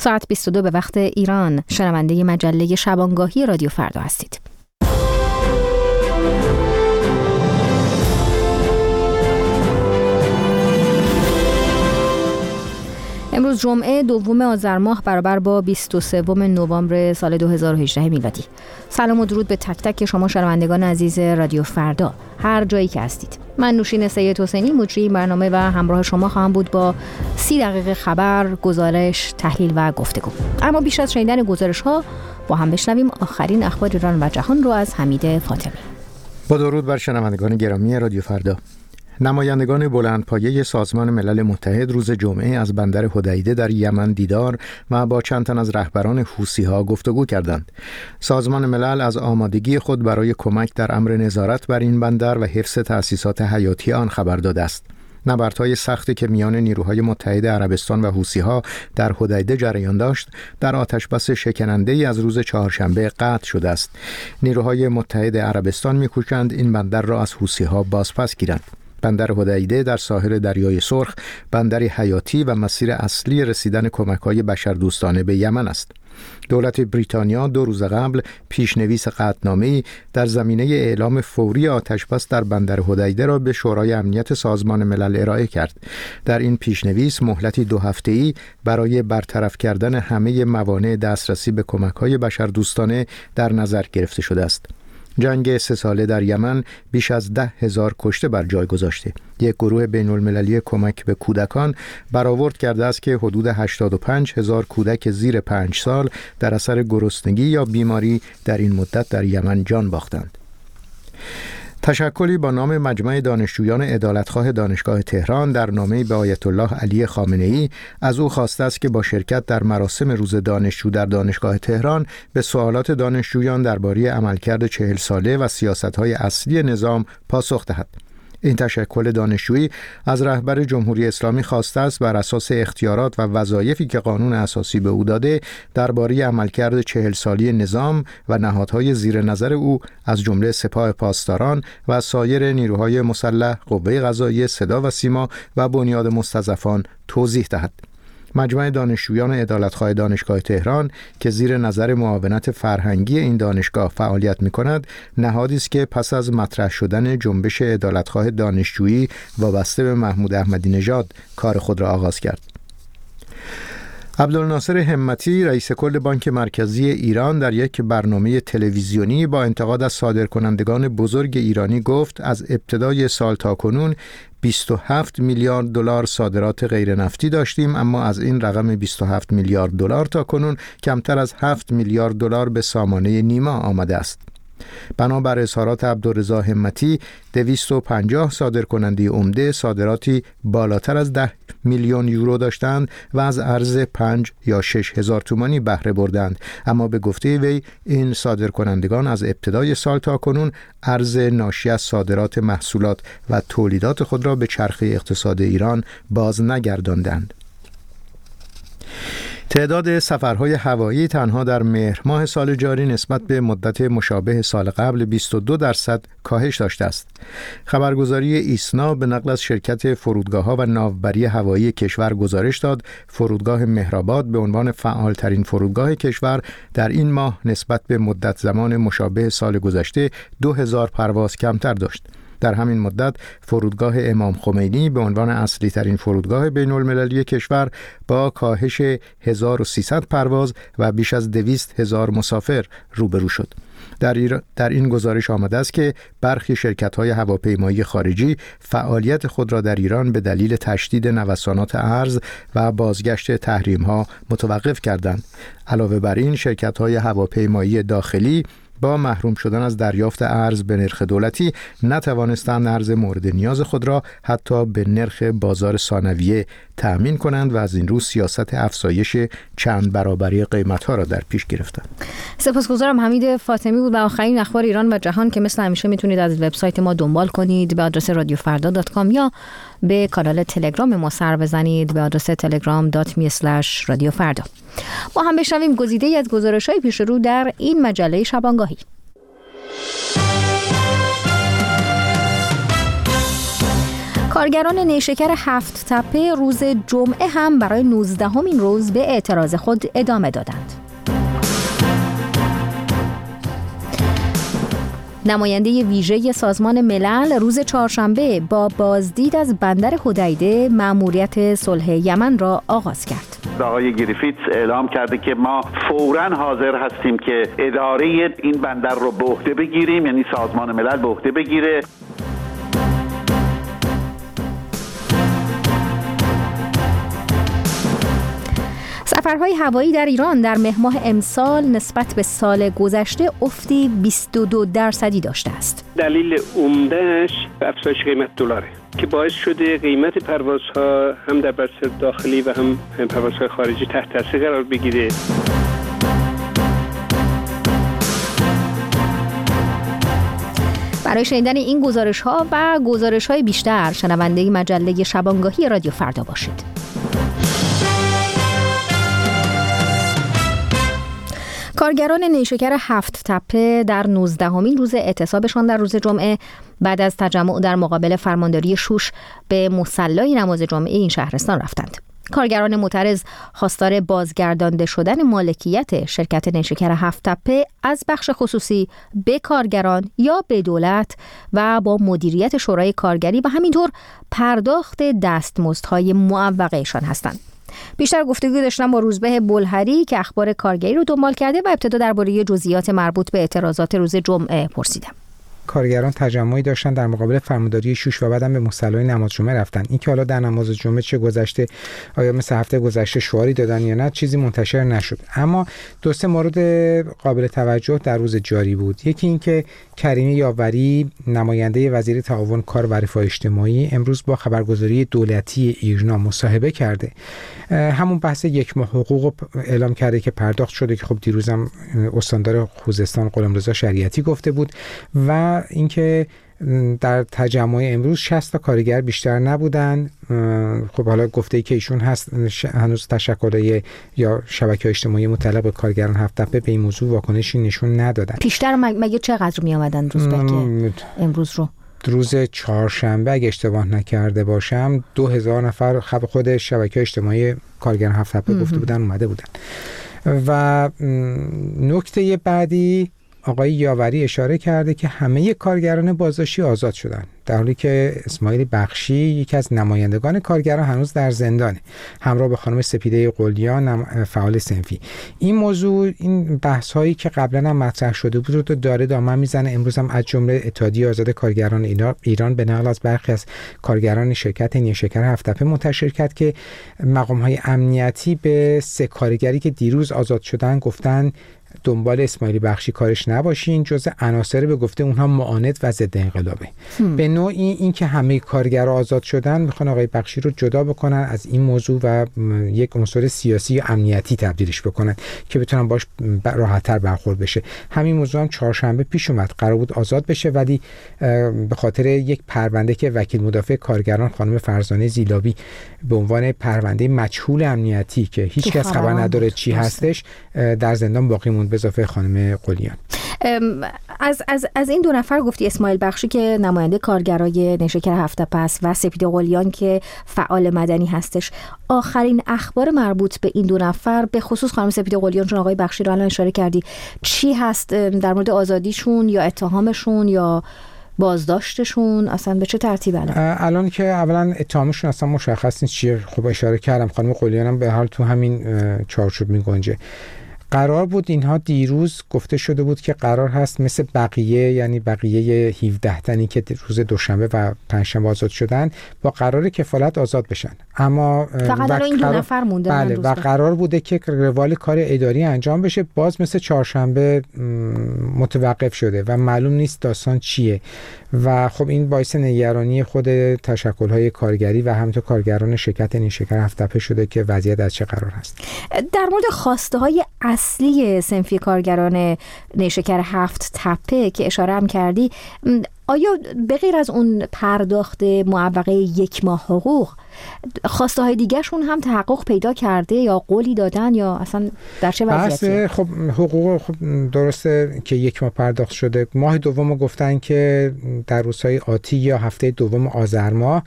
ساعت 22 به وقت ایران. شنونده مجله شبانگاهی رادیو فردا هستید. امروز جمعه 2 آذر ماه برابر با 23 نوامبر سال 2018 میلادی. سلام و درود به تک تک شما شنوندگان عزیز رادیو فردا هر جایی که هستید. من نوشین سید حسینی مجری این برنامه و همراه شما خواهم بود با 30 دقیقه خبر، گزارش، تحلیل و گفتگو. اما بیش از شنیدن گزارش ها با هم بشنویم آخرین اخبار ایران و جهان رو از حمید فاطمی. با درود بر شنوندگان گرامی رادیو فردا. نمایندگان بلندپایه سازمان ملل متحد روز جمعه از بندر حدیده در یمن دیدار و با چند تن از رهبران حوثی‌ها گفتگو کردند. سازمان ملل از آمادگی خود برای کمک در امر نظارت بر این بندر و حفظ تأسیسات حیاتی آن خبر داده است. نبردهای سختی که میان نیروهای متحد عربستان و حوثی‌ها در حدیده جریان داشت، در آتشبس شکننده‌ای از روز چهارشنبه قطع شده است. نیروهای متحد عربستان می‌کوشند این بندر را از حوثی‌ها بازپس گیرند. بندر حدیده در ساحل دریای سرخ بندری حیاتی و مسیر اصلی رسیدن کمک‌های بشردوستانه به یمن است. دولت بریتانیا 2 روز قبل پیشنویس قطعنامه‌ای در زمینه اعلام فوری آتشبس در بندر حدیده را به شورای امنیت سازمان ملل ارائه کرد. در این پیشنویس مهلتی 2 هفته‌ای برای برطرف کردن همه موانع دسترسی به کمک‌های بشردوستانه در نظر گرفته شده است. جنگ 3 ساله در یمن بیش از 10,000 کشته بر جای گذاشته. یک گروه بین‌المللی کمک به کودکان برآورد کرده است که حدود 85,000 کودک زیر 5 سال در اثر گرسنگی یا بیماری در این مدت در یمن جان باختند. تشکلی با نام مجمع دانشجویان عدالتخواه دانشگاه تهران در نامه‌ای به آیت الله علی خامنه‌ای از او خواسته است که با شرکت در مراسم روز دانشجو در دانشگاه تهران به سوالات دانشجویان درباره عملکرد 40 ساله و سیاست‌های اصلی نظام پاسخ دهد. این تشکل دانشجویی از رهبر جمهوری اسلامی خواسته است بر اساس اختیارات و وظایفی که قانون اساسی به او داده درباره عملکرد 40 سالی نظام و نهادهای زیر نظر او از جمله سپاه پاسداران و سایر نیروهای مسلح، قوه قضاییه، صدا و سیما و بنیاد مستضعفان توضیح دهد. مجمع دانشجویان عدالتخواه دانشگاه تهران که زیر نظر معاونت فرهنگی این دانشگاه فعالیت می‌کند، نهادی است که پس از مطرح شدن جنبش عدالتخواه دانشجویی وابسته به محمود احمدی نژاد کار خود را آغاز کرد. عبدالناصر همتی رئیس کل بانک مرکزی ایران در یک برنامه تلویزیونی با انتقاد از صادرکنندگان بزرگ ایرانی گفت از ابتدای سال تا کنون 27 میلیارد دلار صادرات غیر نفتی داشتیم، اما از این رقم 27 میلیارد دلار تا کنون کمتر از 7 میلیارد دلار به سامانه نیما آمده است. بنابر اظهارات عبدالرضا همتی 250 صادرکننده عمده صادراتی بالاتر از 10 میلیون یورو داشتند و از ارز 5 یا 6 هزار تومانی بهره بردند، اما به گفته وی این صادرکنندگان از ابتدای سال تا کنون ارز ناشی از صادرات محصولات و تولیدات خود را به چرخه اقتصاد ایران باز نگرداندند. تعداد سفرهای هوایی تنها در مهر ماه سال جاری نسبت به مدت مشابه سال قبل 22% کاهش داشته است. خبرگزاری ایسنا به نقل از شرکت فرودگاه‌ها و ناوبری هوایی کشور گزارش داد فرودگاه مهرآباد به عنوان فعالترین فرودگاه کشور در این ماه نسبت به مدت زمان مشابه سال گذشته 2000 پرواز کمتر داشت. در همین مدت فرودگاه امام خمینی به عنوان اصلی ترین فرودگاه بین المللی کشور با کاهش 1300 پرواز و بیش از 200,000 مسافر روبرو شد. در این گزارش آمده است که برخی شرکت‌های هواپیمایی خارجی فعالیت خود را در ایران به دلیل تشدید نوسانات ارز و بازگشت تحریم‌ها متوقف کردند. علاوه بر این شرکت‌های هواپیمایی داخلی با محروم شدن از دریافت ارز به نرخ دولتی نتوانستند ارز مورد نیاز خود را حتی به نرخ بازار ثانویه تأمین کنند و از این رو سیاست افزایش چند برابری قیمت‌ها را در پیش گرفتند. سپاسگزارم. حمید فاطمی بود و آخرین اخبار ایران و جهان که مثل همیشه میتونید از وبسایت ما دنبال کنید به آدرس radiofarda.com یا به کانال تلگرام ما سر بزنید به آدرس telegram.me/radiofarda. ما هم بشنویم گزیده‌ای از گزارش‌های پیش رو در این مجله شبانگاهی. کارگران نیشکر 7 تپه روز جمعه هم برای 19مین روز به اعتراض خود ادامه دادند. نماینده ویژه سازمان ملل روز چهارشنبه با بازدید از بندر حدیده مأموریت صلح یمن را آغاز کرد. آقای گریفیتس اعلام کرده که ما فوراً حاضر هستیم که اداره این بندر رو به عهده بگیریم، یعنی سازمان ملل به عهده بگیره. سفرهای هوایی در ایران در مهر ماه امسال نسبت به سال گذشته افتی 22% داشته است. دلیل عمدهش افزایش قیمت دلاره که باعث شده قیمت پروازها هم در بستر داخلی و هم پروازهای خارجی تحت تاثیر قرار بگیره. برای شنیدن این گزارش‌ها و گزارش‌های بیشتر شنونده مجله شبانگاهی رادیو فردا باشید. کارگران نیشکر 7 تپه در 19مین روز اعتصابشان در روز جمعه بعد از تجمع در مقابل فرمانداری شوش به مصلی نماز جمعه این شهرستان رفتند. کارگران معترض خواستار بازگردانده شدن مالکیت شرکت نیشکر 7 تپه از بخش خصوصی به کارگران یا به دولت و با مدیریت شورای کارگری و همینطور پرداخت دستمزدهای معوقه‌شان هستند. بیشتر گفتگو داشتم با روزبه بلهری که اخبار کارگری رو دنبال کرده و ابتدا درباره جزئیات مربوط به اعتراضات روز جمعه پرسیدم. کارگران تجمعی داشتن در مقابل فرمانداری شوش و بعدم به مصلی نماز جمعه رفتن. این که حالا در نماز جمعه چه گذشته، آیا مثل هفته گذشته شعاری دادن یا نه، چیزی منتشر نشد. اما دو سه مورد قابل توجه در روز جاری بود. یکی این که کریمی یاوری نماینده وزیر تعاون کار و رفاه اجتماعی امروز با خبرگزاری دولتی ایرنا مصاحبه کرده. همون بحث یک ماه حقوق اعلام کرده که پرداخت شده که خب دیروزم استاندار خوزستان غلامرضا شریعتی گفته بود و اینکه در تجمع امروز 60 تا کارگر بیشتر نبودن. خب حالا گفته‌ای که ایشون هست هنوز تشکل‌های یا شبکه‌های اجتماعی متعلق به کارگران 7 تپه به این موضوع واکنشی نشون ندادن. بیشتر مگه چقدر می آمدن روز امروز رو؟ روز چهارشنبه اگه اشتباه نکرده باشم 2000 نفر خود شبکه‌های اجتماعی کارگران 7 تپه گفته بودن اومده بودن. و نکته بعدی آقای یاوری اشاره کرده که همه کارگران بازداشتی آزاد شدن، در حالی که اسماعیل بخشی یکی از نمایندگان کارگران هنوز در زندانه، همراه به خانم سپیده قلیان فعال صنفی. این موضوع، این بحث هایی که قبلا هم مطرح شده بود رو داره دامن میزنه. امروز هم از جمله اتحادیه آزاد کارگران ایران به نقل از برخی از کارگران شرکت نیشکر 7 تپه منتشر کرد که مقام های امنیتی به 3 کارگری که دیروز آزاد شدن گفتن دنبال اسماعیل بخشی کارش نباشین، جزء عناصر به گفته اونها معاند و ضد انقلابه. به نوعی این که همه کارگرها آزاد شدن میخوان آقای بخشی رو جدا بکنن از این موضوع و یک عنصر سیاسی و امنیتی تبدیلش بکنن که بتونن باش راحت‌تر برخورد بشه. همین موضوع هم چهارشنبه پیش اومد، قرار بود آزاد بشه ولی به خاطر یک پرونده که وکیل مدافع کارگران خانم فرزانه زیلابی به عنوان پرونده مجهول امنیتی که هیچ کس خبر نداره چی هستش در زندان باقی موند به اضافه خانم قلیان. از این 2 نفر گفتی، اسماعیل بخشی که نماینده کارگرای نیشکر 7 تپه است و سپیده قلیان که فعال مدنی هستش، آخرین اخبار مربوط به این 2 نفر به خصوص خانم سپیده قلیان چون آقای بخشی رو الان اشاره کردی چی هست در مورد آزادیشون یا اتهامشون یا بازداشتشون؟ اصلا به چه ترتیب الان که اولا اتهامشون اصلا مشخص نیست چیه. خب اشاره کردم خانم قلیان هم به حال تو همین چارچوب میگنجه. قرار بود اینها دیروز گفته شده بود که قرار هست مثل بقیه، یعنی بقیه 17 تنی که روز دوشنبه و پنجشنبه آزاد شدن با قرار کفالت آزاد بشن، اما فقط این 2 نفر مونده. بله و قرار بوده که روال کار اداری انجام بشه، باز مثل چهارشنبه متوقف شده و معلوم نیست داستان چیه و خب این باعث نگرانی خود تشکل‌های کارگری و همینطور کارگران شرکت نیشکر 7 تپه شده که وضعیت از چه قرار هست. در مورد خواسته‌های اصلی صنفی کارگران نیشکر 7 تپه که اشاره هم کردی، آیا به غیر از اون پرداخت معوقه 1 ماه حقوق خواسته های دیگه شون هم تحقق پیدا کرده یا قولی دادن یا اصلا در چه وضعیتی؟ خب حقوق درسته که 1 ماه پرداخت شده. ماه دوم گفتن که در روزهای آتی یا هفته دوم آذر ماه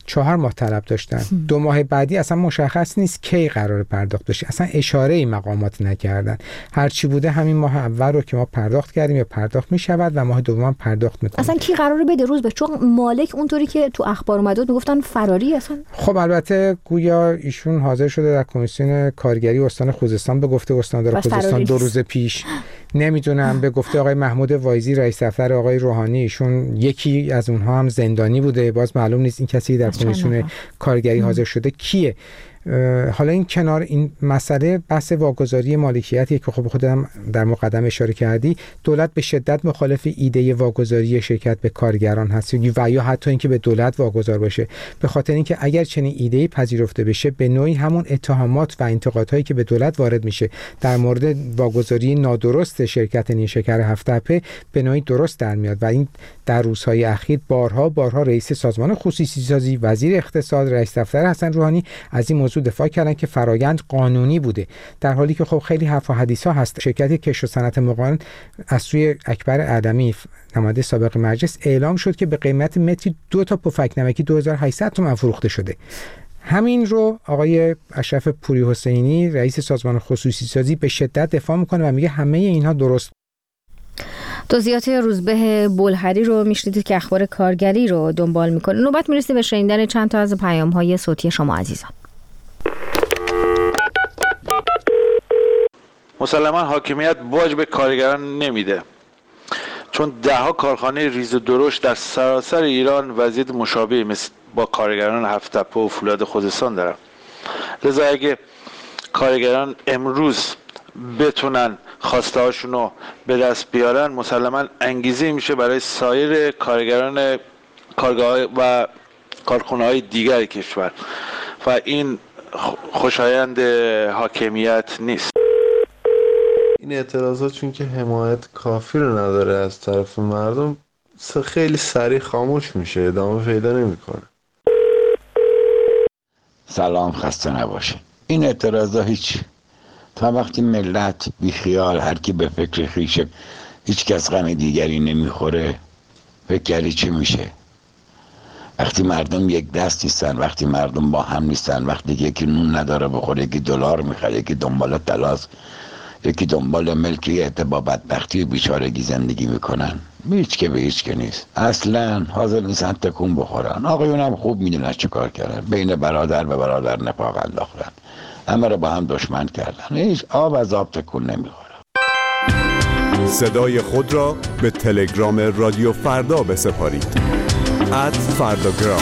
4 ماه طلب داشتن. 2 ماه بعدی اصلا مشخص نیست کی قرار پرداخت بشه، اصلا اشاره ای مقامات نکردن. هر چی بوده همین ماه اول رو که ما پرداخت کردیم یا پرداخت میشود و ماه دوم پرداخت میکنیم. اصلا کی قراره بده روز به؟ چون مالک اونطوری که تو اخبار اومد میگفتن فراری اصلا. خب البته گویا ایشون حاضر شده در کمیسیون کارگری استان خوزستان به گفته استاندار خوزستان 2 روز پیش، نمیدونم به گفته آقای محمود وایزی رئیس دفتر آقای روحانی، ایشون یکی از اونها هم زندانی بوده. باز معلوم نیست این کسی در کمیسیون کارگری حاضر شده کیه. حالا این کنار این مسئله بحث واگذاری مالکیتی که خب خودم در مقدمه اشاره کردی، دولت به شدت مخالف ایده واگذاری شرکت به کارگران هست و یا حتی اینکه به دولت واگذار باشه، به خاطر اینکه اگر چنین ایده‌ای پذیرفته بشه به نوعی همون اتهامات و انتقادهایی که به دولت وارد میشه در مورد واگذاری نادرست شرکت نیشکر هفت تپه به نوعی درست در میاد. و این در روزهای اخیر بارها رئیس سازمان خصوصی سازی، وزیر اقتصاد، رئیس دفتر حسن روحانی از این موضوع دفاع کردن که فرایند قانونی بوده، در حالی که خب خیلی حرف و حدیث ها هست. شرکت کشت و صنعت مقارن از سوی اکبر اعدمی نماینده سابق مجلس اعلام شد که به قیمت متری 2 تا پفک نمکی 2800 تومان فروخته شده. همین رو آقای اشرف پوری حسینی رئیس سازمان خصوصی سازی به شدت دفاع میکنه و میگه همه اینها درست. توضیحات روزبه بلحری رو میشنیدید که اخبار کارگری رو دنبال میکنه. نوبت میرسه به شنیدن چند تا از پیام‌های صوتی شما عزیزان. مسلماً حاکمیت باج به کارگران نمیده، چون 10 کارخانه ریز و درشت در سراسر ایران وضعیت مشابهی مثل با کارگران هفت تپه و فولاد خوزستان دارن. لذا اگه کارگران امروز بتونن خواسته هاشون رو به دست بیارن، مسلماً انگیزه میشه برای سایر کارگران کارگاه و کارخانه های دیگر کشور و این خوشایند حاکمیت نیست. این اعتراضات چون که حمایت کافی رو نداره از طرف مردم خیلی سریع خاموش میشه، ادامه پیدا نمیکنه. سلام، خسته نباشه. این اعتراضات تا وقتی ملت بیخیال، هر کی به فکر خیشه، هیچ کس غم دیگری نمیخوره، فکر کردی چی میشه؟ وقتی مردم یک دست نیستن، وقتی مردم با هم نیستن، وقتی یکی نون نداره بخوره، یکی دلار میخره، یکی دنبال طلاست، یکی دنبال ملکیت، با بدبختی و بیچارگی زندگی میکنن، هیچ که به هیچ که نیست، اصلا حاضر نیستن تکون بخورن. آقایون هم خوب میدونن چه کار کردن، بین برادر و برادر نفاق انداختن، همه رو با هم دشمن کردن، هیچ آب از آب تکون نمیخوره. صدای خود را به تلگرام رادیو فردا بسپارید. @فرداگرام.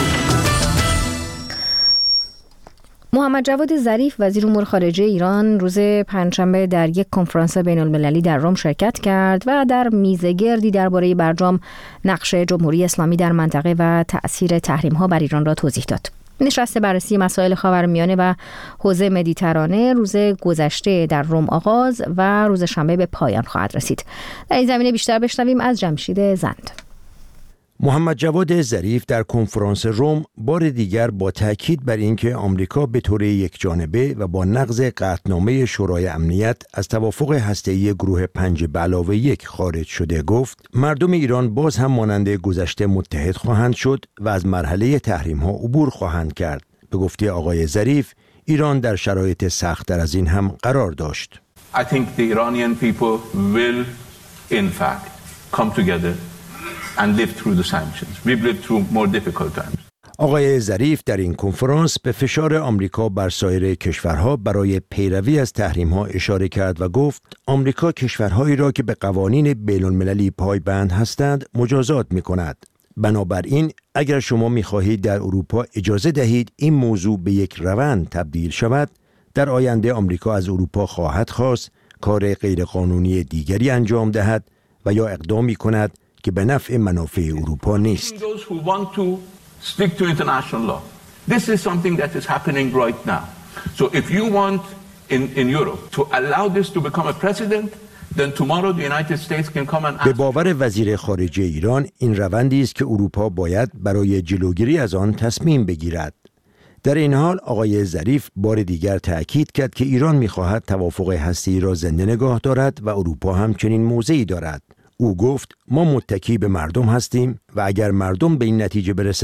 محمد جواد ظریف وزیر امور خارجه ایران روز پنجشنبه در یک کنفرانس بین‌المللی در روم شرکت کرد و در میزگردی درباره برجام نقش جمهوری اسلامی در منطقه و تأثیر تحریم‌ها بر ایران را توضیح داد. نشست بررسی مسائل خاورمیانه و حوزه مدیترانه روز گذشته در روم آغاز و روز شنبه به پایان خواهد رسید. در این زمینه بیشتر بشنویم از جمشید زند. محمد جواد ظریف در کنفرانس روم بار دیگر با تاکید بر اینکه آمریکا به طور یکجانبه و با نقض قطعنامه شورای امنیت از توافق هسته‌ای گروه 5+1 خارج شده گفت مردم ایران باز هم مانند گذشته متحد خواهند شد و از مرحله تحریم‌ها عبور خواهند کرد. به گفته آقای ظریف ایران در شرایط سخت‌تر از این هم قرار داشت. I think the Iranian people will in fact come together and live through the sanctions. We've lived through more difficult times. آقای ظریف در این کنفرانس به فشار آمریکا بر سایر کشورها برای پیروی از تحریم‌ها اشاره کرد و گفت آمریکا کشورهایی را که به قوانین بین‌المللی پایبند هستند مجازات می‌کند. بنابراین اگر شما می‌خواهید در اروپا اجازه دهید این موضوع به یک روند تبدیل شود، در آینده آمریکا از اروپا خواهد خواست کار غیرقانونی دیگری انجام دهد و یا اقدامی کند که به نفع منافع اروپا نیست. Stick to international law. This is something that is happening right now. So if you want in Europe to allow this to become a precedent, then tomorrow the United States can come and ask. به باور وزیر خارجه ایران این روندی است که اروپا باید برای جلوگیری از آن تصمیم بگیرد. در این حال آقای ظریف بار دیگر تأکید کرد که ایران می‌خواهد توافق هسته‌ای را زنده نگاه دارد و اروپا هم چنین موضعی دارد. او گفت ما متکی به مردم هستیم و اگر مردم به این نتیجه برسند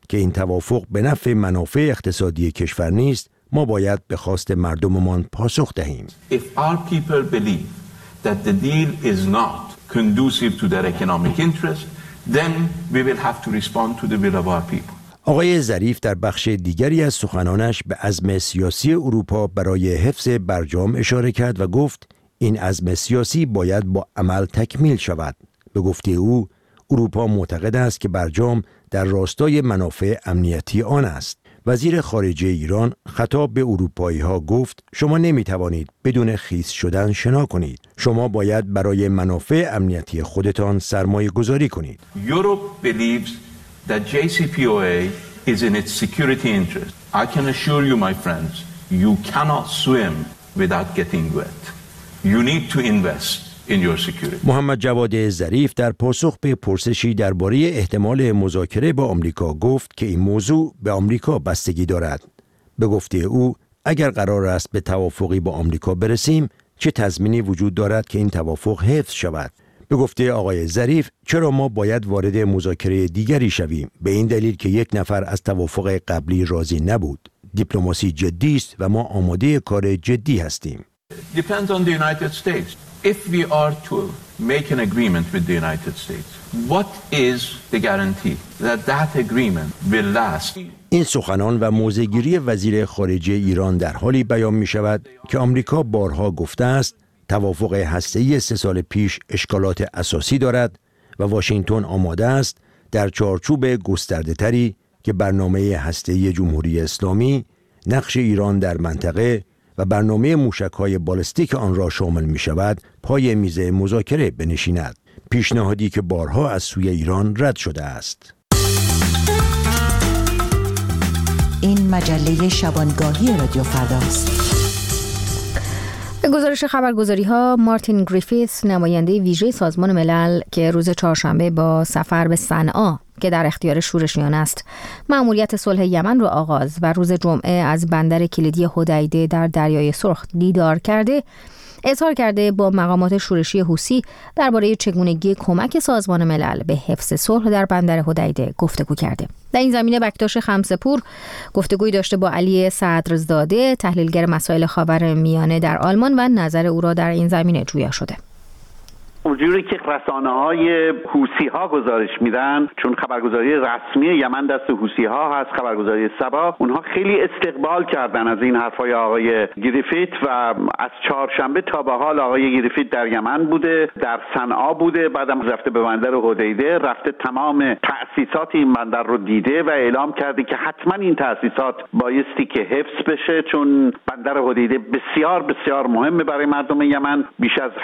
که این توافق به نفع منافع اقتصادی کشور نیست، ما باید به خواست مردممان پاسخ دهیم. If our people believe that the deal is not conducive to their economic interest, then we will have to respond to the will of our people. آقای ظریف در بخش دیگری از سخنانش به عزم سیاسی اروپا برای حفظ برجام اشاره کرد و گفت این عزم سیاسی باید با عمل تکمیل شود. به گفته او، اروپا معتقد است که برجام در راستای منافع امنیتی آن است. وزیر خارجه ایران خطاب به اروپایی‌ها گفت شما نمی‌توانید بدون خیس شدن شنا کنید. شما باید برای منافع امنیتی خودتان سرمایه گذاری کنید. Europe believes that JCPOA is in its security interest. I can assure you, my friends, you cannot swim without getting wet. You need to invest in your security. محمد جواد ظریف در پاسخ به پرسشی درباره احتمال مذاکره با آمریکا گفت که این موضوع به آمریکا بستگی دارد. به گفته او، اگر قرار است به توافقی با آمریکا برسیم، چه تضمینی وجود دارد که این توافق حفظ شود؟ به گفته آقای ظریف، چرا ما باید وارد مذاکره دیگری شویم؟ به این دلیل که یک نفر از توافق قبلی راضی نبود. دیپلماسی جدی است و ما آماده کار جدی هستیم. Depends on the United States. If we are to make an agreement with the United States, what is the guarantee that that agreement will last? این سخنان و موضع‌گیری وزیر خارجه ایران در حالی بیان می شود که آمریکا بارها گفته است توافق هسته‌ای 3 سال پیش اشکالات اساسی دارد و واشنگتن آماده است در چارچوب گسترده‌تری که برنامه هسته‌ای جمهوری اسلامی، نقش ایران در منطقه و برنامه موشک‌های بالستیک آن را شامل می شود پای میز مذاکره بنشیند. پیشنهادی که بارها از سوی ایران رد شده است. این مجله شبانگاهی رادیو فرداست. به گزارش خبرگزاری‌ها، مارتین گریفیث، نماینده ویژه سازمان ملل که روز چهارشنبه با سفر به صنعا که در اختیار شورشیان است، مأموریت صلح یمن را آغاز و روز جمعه از بندر کلیدی حدیده در دریای سرخ دیدار کرده، اظهار کرده با مقامات شورشی حوثی درباره چگونگی کمک سازمان ملل به حفظ صلح در بندر حدیده گفتگو کرده. در این زمینه بکتاش خمسه‌پور گفتگویی داشته با علی صدرزاده، تحلیلگر مسائل خاورمیانه در آلمان و نظر او را در این زمینه جویا شده. اونجوری که رسانه‌های حوثی‌ها گزارش میدن، چون خبرگزاری رسمی یمن دست حوثی‌ها هست، خبرگزاری سبا، اونها خیلی استقبال کردن از این حرفای آقای گریفیت و از چهارشنبه تا به حال آقای گریفیت در یمن بوده، در صنعا بوده، بعدم رفته به بندر حدیده، رفته تمام تأسیسات این بندر رو دیده و اعلام کرده که حتما این تأسیسات بایستی که حفظ بشه، چون بندر حدیده بسیار بسیار مهمه برای مردم یمن. بیش از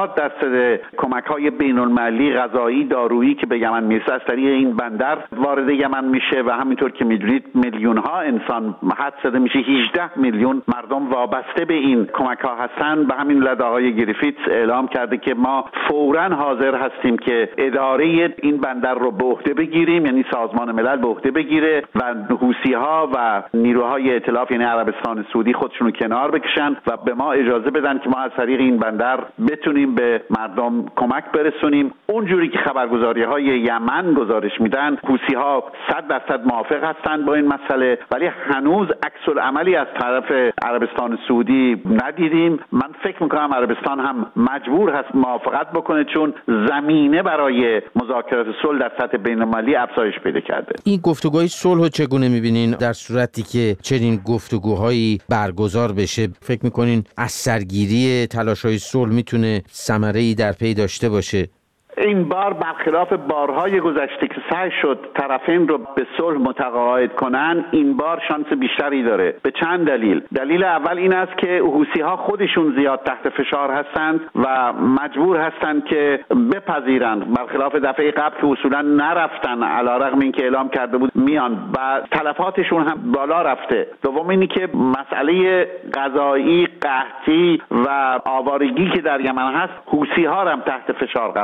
80% کمک‌های بین‌المللی غذایی، دارویی که به یمن میرسه از طریق این بندر وارد یمن میشه و همینطور که میدونید میلیون‌ها انسان، حد زده میشه 18 میلیون مردم وابسته به این کمک‌ها هستن. به همین علت آقای گریفیت اعلام کرده که ما فوراً حاضر هستیم که اداره این بندر رو به عهده بگیریم، یعنی سازمان ملل به عهده بگیره و حوثی‌ها و نیروهای ائتلاف یعنی عربستان سعودی خودشونو کنار بکشن و به ما اجازه بدن که ما از طریق این بندر بتونیم به مردم کمک برسونیم. اونجوری که خبرگزاری‌های یمن گزارش میدن، حوثی‌ها 100% موافق هستند با این مسئله، ولی هنوز عکس‌العملی از طرف عربستان سعودی ندیدیم. من فکر می‌کنم عربستان هم مجبور هست موافقت بکنه، چون زمینه برای مذاکرات صلح در سطح بین‌المللی افزایش پیدا کرده. این گفتگوهای صلح رو چگونه می‌بینین در صورتی که چنین گفتگوهایی برگزار بشه؟ فکر می‌کنین از سرگیری تلاش‌های صلح میتونه ثمره‌ای در پی داشته باشه؟ این بار برخلاف بارهای گذشته که سعی شد طرفین رو به صلح متقاعد کنن، این بار شانس بیشتری داره. به چند دلیل. دلیل اول این است که حوثی‌ها خودشون زیاد تحت فشار هستند و مجبور هستند که بپذیرند، برخلاف دفعه قبل که اصولا نرفتن علیرغم اینکه اعلام کرده بود میان و تلفاتشون هم بالا رفته. دوم اینی که مسئله غذایی، قحطی و آوارگی که در یمن هست، حوثی‌ها هم تحت فشار قرار داده.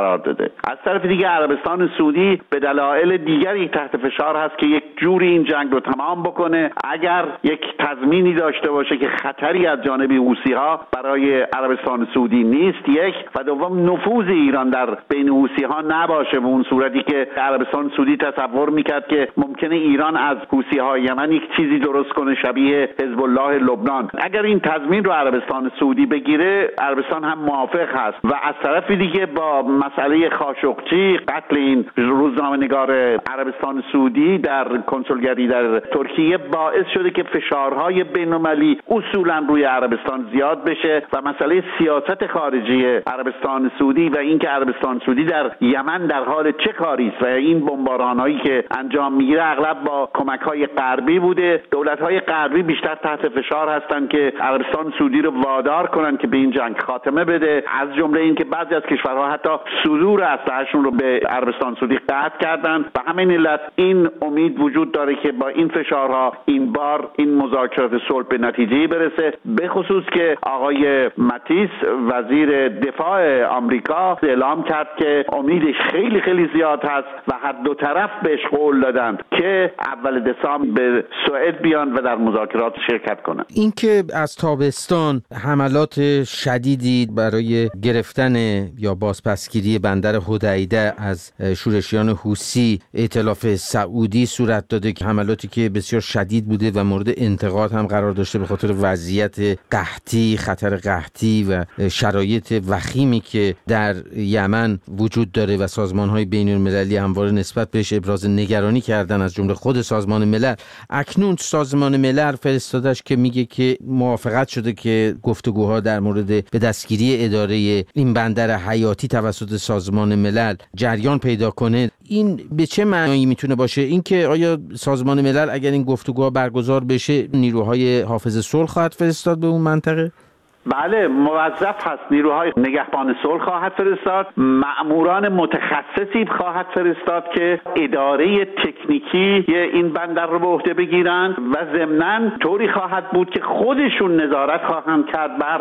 شده. از طرف دیگه عربستان سعودی به دلایل دیگری تحت فشار هست که یک جوری این جنگ رو تمام بکنه. اگر یک تضمینی داشته باشه که خطری از جانب حوثی‌ها برای عربستان سعودی نیست، یک، و دوم نفوذ ایران در بین حوثی‌ها نباشه به اون صورتی که عربستان سعودی تصور میکرد که ممکنه ایران از حوثی‌های یمن یک چیزی درست کنه شبیه حزب الله لبنان. اگر این تضمین رو عربستان سعودی بگیره، عربستان هم موافق هست. و از طرف دیگه با مسئله خاشقچی، قتل این روزنامه‌نگار عربستان سعودی در کنسولگری در ترکیه، باعث شده که فشارهای بین‌المللی اصولا روی عربستان زیاد بشه و مسئله سیاست خارجی عربستان سعودی و اینکه عربستان سعودی در یمن در حال چه کاری است و این بمباران‌هایی که انجام میگیره اغلب با کمک‌های غربی بوده. دولت‌های غربی بیشتر تحت فشار هستند که عربستان سعودی رو وادار کنن که به این جنگ خاتمه بده، از جمله اینکه بعضی از کشورها حتی صدور اسلحه‌شون رو به عربستان سعودی قطع کردن. به همین علت این امید وجود داره که با این فشارها این بار این مذاکرات صلح به نتیجه برسه، به خصوص که آقای ماتیس وزیر دفاع آمریکا اعلام کرد که امیدش خیلی خیلی زیاد هست و هر دو طرف بهش قول دادن که اول دسامبر به سوئد بیان و در مذاکرات شرکت کنن. اینکه از تابستان حملات شدیدی برای گرفتن یا بازپسگیری بندر حدیده از شورشیان حوثی ائتلاف سعودی صورت داده که حملاتی که بسیار شدید بوده و مورد انتقاد هم قرار داشته به خاطر وضعیت قحطی، خطر قحطی و شرایط وخیمی که در یمن وجود داره و سازمان‌های بین‌المللی همواره نسبت بهش ابراز نگرانی کردن، از جمله خود سازمان ملل. اکنون سازمان ملل فرستادش که میگه که موافقت شده که گفتگوها در مورد به دستگیری اداره این بندر حیاتی توسط سازمان ملل جریان پیدا کنه. این به چه معنایی میتونه باشه؟ اینکه آیا سازمان ملل اگر این گفتگوها برگزار بشه نیروهای حافظ صلح خواهد فرستاد به اون منطقه؟ بله، موظف هست. نیروهای نگهبان صلح خواهد فرستاد، مأموران متخصصی خواهد فرستاد که اداره تکنیکی این بندر رو به عهده بگیرند و ضمناً طوری خواهد بود که خودشون نظارت خواهند کرد بر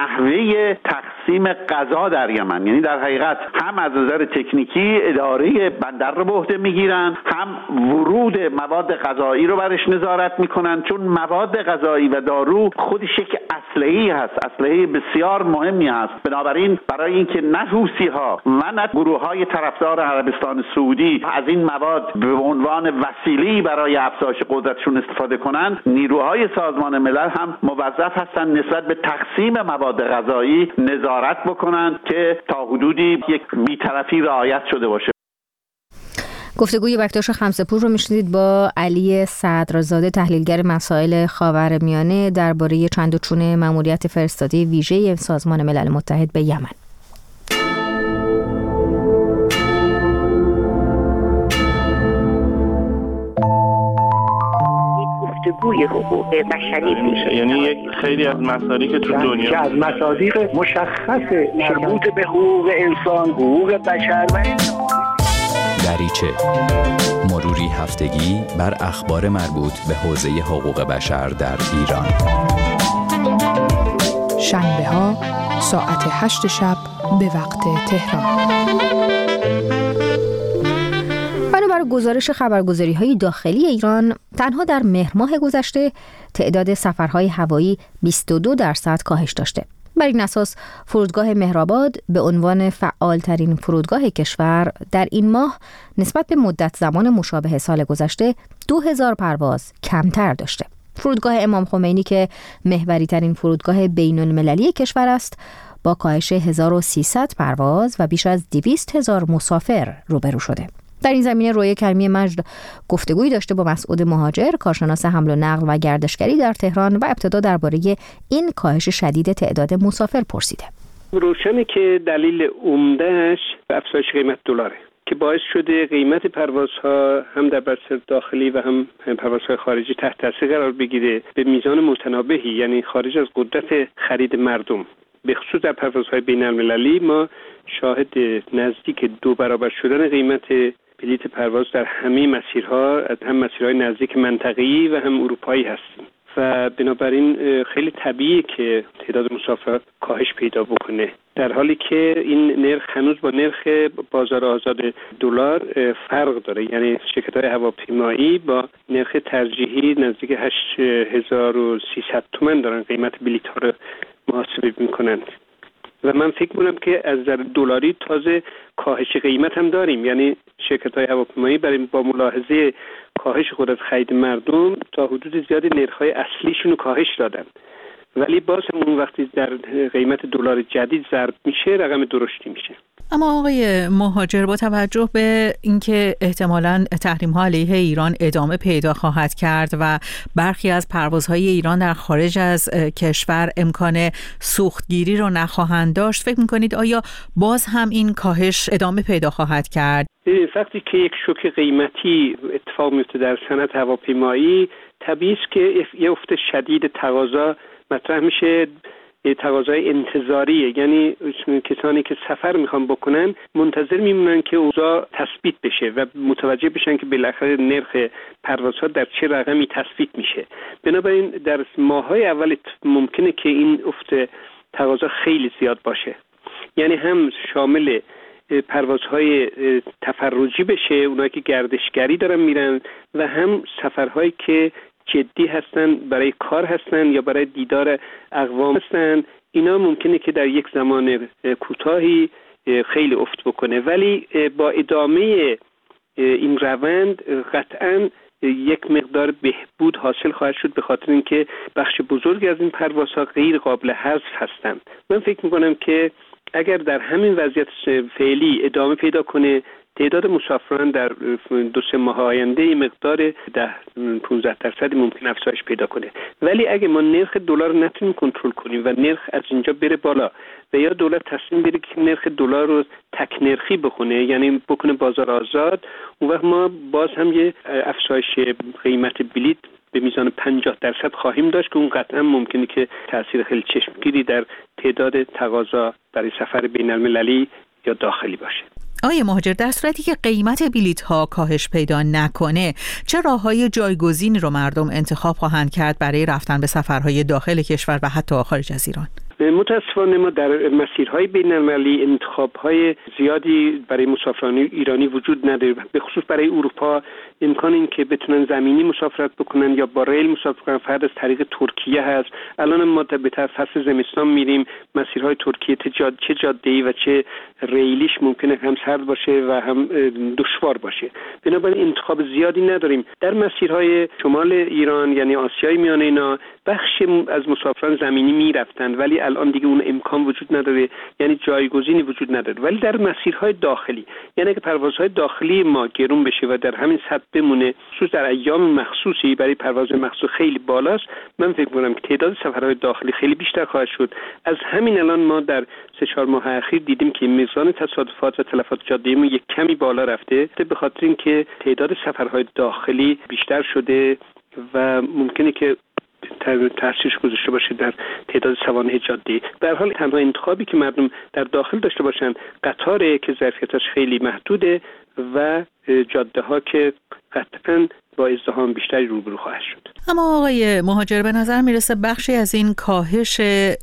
نحوه تقسیم غذا در یمن. یعنی در حقیقت هم از نظر تکنیکی اداره بندر رو به عهده میگیرن، هم ورود مواد غذایی رو برش نظارت میکنن، چون مواد غذایی و دارو خودش یک اسلحه‌ای هست، اسلحه بسیار مهمی است. بنابراین برای اینکه نه حوثی‌ها و نه گروه‌های طرفدار عربستان سعودی از این مواد به عنوان وسیله‌ای برای افزایش قدرتشون استفاده کنند، نیروهای سازمان ملل هم موظف هستند نسبت به تقسیم مواد غذایی نظارت بکنند که تا حدودی یک بی‌طرفی رعایت شده باشه. گفتگوی بکتاش خمسه‌پور رو میشنید با علی صدرزاده، تحلیلگر مسائل خاورمیانه، درباره چند و چون ماموریت فرستاده ویژه سازمان ملل متحد به یمن. گفتگوی حقوق بشری میشه، یعنی یک خیلی از مسائلی که تو دنیا که از مصادیق مشخص مربوط به حقوق انسان، حقوق بشر و دریچه، مروری هفتگی بر اخبار مربوط به حوزه حقوق بشر در ایران. شنبه ها ساعت 8 شب به وقت تهران. بنابر گزارش خبرگزاری‌های داخلی ایران، تنها در مهر ماه گذشته تعداد سفرهای هوایی 22% کاهش داشته. بر این اساس فرودگاه مهرآباد به عنوان فعالترین فرودگاه کشور در این ماه نسبت به مدت زمان مشابه سال گذشته 2000 پرواز کمتر داشته. فرودگاه امام خمینی که محوری ترین فرودگاه بین المللی کشور است با کاهش 1300 پرواز و بیش از 200,000 مسافر روبرو شده. در این زمینه رویا کریمی مجد گفتگویی داشته با مسعود مهاجر، کارشناس حمل و نقل و گردشگری در تهران، و ابتدا درباره این کاهش شدید تعداد مسافر پرسیده. روشنه که دلیل عمده‌اش افزایش قیمت دلاره که باعث شده قیمت پروازها هم در بستر داخلی و هم پروازهای خارجی تحت تاثیر قرار بگیره به میزان متناوبی، یعنی خارج از قدرت خرید مردم. به خصوص در پروازهای بین‌المللی ما شاهد نزدیک 2 برابر شدن قیمت بلیت پرواز در همه مسیرها، هم مسیرهای نزدیک منطقه‌ای و هم اروپایی هستیم. و بنابراین خیلی طبیعیه که تعداد مسافرات کاهش پیدا بکنه، در حالی که این نرخ هنوز با نرخ بازار آزاد دلار فرق داره. یعنی شرکت‌های هواپیمایی با نرخ ترجیحی نزدیک 8300 تومان دارن قیمت بلیط‌ها رو محاسبه می‌کنند و من فکر می‌کنم که از نظر دلاری تازه کاهش قیمت هم داریم. یعنی شرکت‌های هواپیمایی با ملاحظه کاهش قدرت خرید مردم تا حدود زیادی نرخ‌های اصلیشون رو کاهش دادن، ولی باز هم اون وقتی در قیمت دلار جدید ضرب میشه رقم درشتی میشه. اما آقای مهاجر، با توجه به اینکه احتمالاً تحریم‌ها علیه ایران ادامه پیدا خواهد کرد و برخی از پروازهای ایران در خارج از کشور امکان سوختگیری رو نخواهند داشت، فکر می‌کنید آیا باز هم این کاهش ادامه پیدا خواهد کرد؟ وقتی که یک شوک قیمتی اتفاق میفته در صنعت هواپیمایی، طبیعی است که یه افت شدید تقاضا مطرح میشه. تقاضای انتظاریه، یعنی کسانی که سفر میخوان بکنن منتظر میمونن که اوضاع تثبیت بشه و متوجه بشن که بالاخره نرخ پروازها در چه رقمی تثبیت میشه. بنابراین در ماه‌های اول ممکنه که این افت تقاضا خیلی زیاد باشه، یعنی هم شامل پروازهای تفرجی بشه، اونایی که گردشگری دارن میرن، و هم سفرهایی که جدی هستن، برای کار هستن یا برای دیدار اقوام هستن. اینا ممکنه که در یک زمان کوتاهی خیلی افت بکنه، ولی با ادامه این روند قطعاً یک مقدار بهبود حاصل خواهد شد، به خاطر اینکه بخش بزرگی از این پروازها غیر قابل حذف هستند. من فکر میکنم که اگر در همین وضعیت فعلی ادامه پیدا کنه، تعداد مسافران در 2-3 ماه آینده مقدار 10-15% ممکن افزایش پیدا کنه. ولی اگه ما نرخ دلار رو نتونیم کنترل کنیم و نرخ از اینجا بره بالا و یا دولت تصمیم بگیره که نرخ دلار رو تک نرخی بکنه، یعنی بکنه بازار آزاد، اون وقت ما باز هم یه افزایش قیمت بلیط به میزان 50% خواهیم داشت که اون قطعا ممکنه که تأثیر خیلی چشمگیری در تعداد تقاضا برای سفر بین‌المللی یا داخلی باشه. آقای مهاجر، در صورتی که قیمت بلیط‌ها کاهش پیدا نکنه، چه راه‌های جایگزینی رو مردم انتخاب خواهند کرد برای رفتن به سفرهای داخل کشور و حتی خارج از ایران؟ متاسفانه ما در مسیرهای بین‌المللی انتخاب‌های زیادی برای مسافران ایرانی وجود نداره. به خصوص برای اروپا امکان این که بتونن زمینی مسافرت بکنن یا با ریل مسافرت کنن فقط از طریق ترکیه هست. الان ما به فصل زمستان میریم، مسیرهای ترکیه چه جاده‌ای و چه ریلیش ممکنه هم سرد باشه و هم دشوار باشه. بنابراین انتخاب زیادی نداریم. در مسیرهای شمال ایران یعنی آسیای میانه اینا بخش از مسافران زمینی میرفتن، ولی الان دیگه اون امکان وجود نداره، یعنی جایگزینی وجود نداره. ولی در مسیرهای داخلی، یعنی که پروازهای داخلی ما گرون بشه و در همین سطح بمونه، خصوص در ایام مخصوصی برای پرواز مخصوص خیلی بالاست، من فکر می‌کنم که تعداد سفرهای داخلی خیلی بیشتر خواهد شد. از همین الان ما در 3-4 ماه اخیر دیدیم که میزان تصادفات و تلفات جاده‌ای یک کمی بالا رفته، به خاطر اینکه تعداد سفرهای داخلی بیشتر شده و ممکنه که تاثیرش گذاشته باشه در تعداد سوانح جاده‌ای. به هر حال تنها انتخابی که مردم در داخل داشته باشن قطاره که ظرفیتش خیلی محدوده و جاده‌ها که قطعاً با ازدحام بیشتری روبرو خواهد شد. اما آقای مهاجر، به نظر میرسه بخشی از این کاهش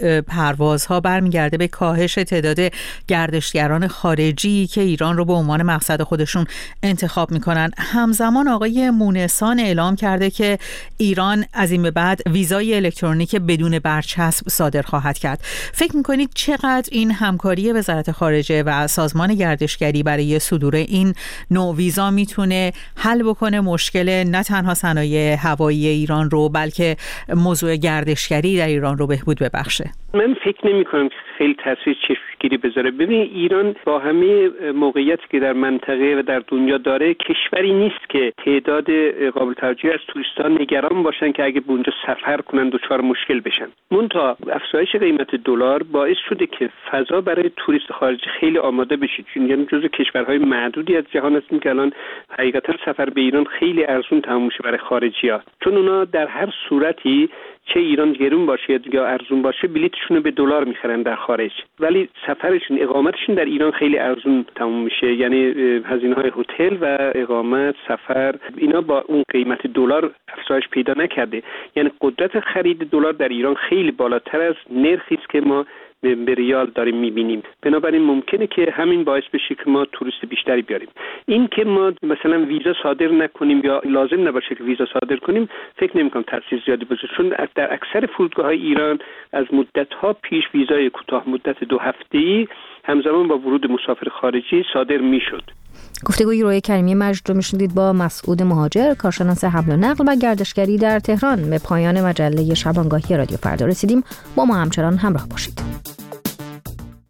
پروازها برمیگرده به کاهش تعداد گردشگران خارجی که ایران رو به عنوان مقصد خودشون انتخاب میکنن. همزمان آقای مونسان اعلام کرده که ایران از این به بعد ویزای الکترونیک بدون برچسب صادر خواهد کرد. فکر میکنید چقدر این همکاری وزارت خارجه و سازمان گردشگری برای صدور این نوع ویزا میتونه حل بکنه مشکل نه تنها صنایع هوایی ایران رو بلکه موضوع گردشگری در ایران رو بهبود ببخشه؟ من فکر نمی‌کنم که خیلی تاثیر چشمگیری بذاره. ببین ایران با همه موقعیتی که در منطقه و در دنیا داره کشوری نیست که تعداد قابل توجهی از توریستان نگران باشن که اگه به اونجا سفر کنن دچار مشکل بشن. منتها افزایش قیمت دلار باعث شده که فضا برای توریست خارجی خیلی آماده بشه، چون یعنی جزو کشورهای معدودی از جهان هستیم که الان حقیقتا سفر به ایران خیلی ارزون تموم میشه برای خارجی‌ها، چون اونا در هر صورتی چه ایران گرون باشه یا ارزون باشه بلیطشون رو به دلار میخرن در خارج، ولی سفرشون اقامتشون در ایران خیلی ارزون تموم میشه. یعنی هزینه‌های هتل و اقامت، سفر، اینا با اون قیمت دلار افزایش پیدا نکرده. یعنی قدرت خرید دلار در ایران خیلی بالاتر از نرخی است که ما به ریال داریم میبینیم. بنابراین ممکنه که همین باعث بشه که ما توریست بیشتری بیاریم. این که ما مثلا ویزا صادر نکنیم یا لازم نباشه که ویزا صادر کنیم فکر نمی‌کنم تاثیر زیادی بذاره، چون در اکثر فرودگاه‌های ایران از مدت‌ها پیش ویزای کوتاه مدت 2 هفته‌ای همزمان با ورود مسافر خارجی صادر میشد. گفتگوی روی کریمی مجد رو میشنیدید با مسعود مهاجر، کارشناس حمل و نقل و گردشگری در تهران. به پایان مجله شبانگاهی رادیو فردا رسیدیم. با ما همچنان همراه باشید.